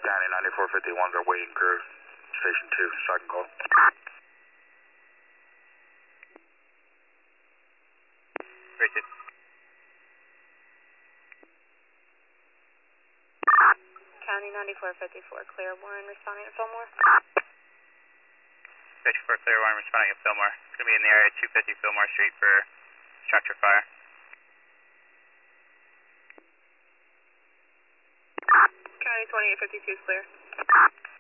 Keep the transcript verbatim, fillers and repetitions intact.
County ninety-four fifty-one's our waiting crew. Station two, strike and call. Richard. County ninety-four fifty-four, clear one, responding to Fillmore. fifty-four, clear one, responding to Fillmore. It's going to be in the area two fifty Fillmore Street for structure fire. County twenty-eight fifty-two is clear.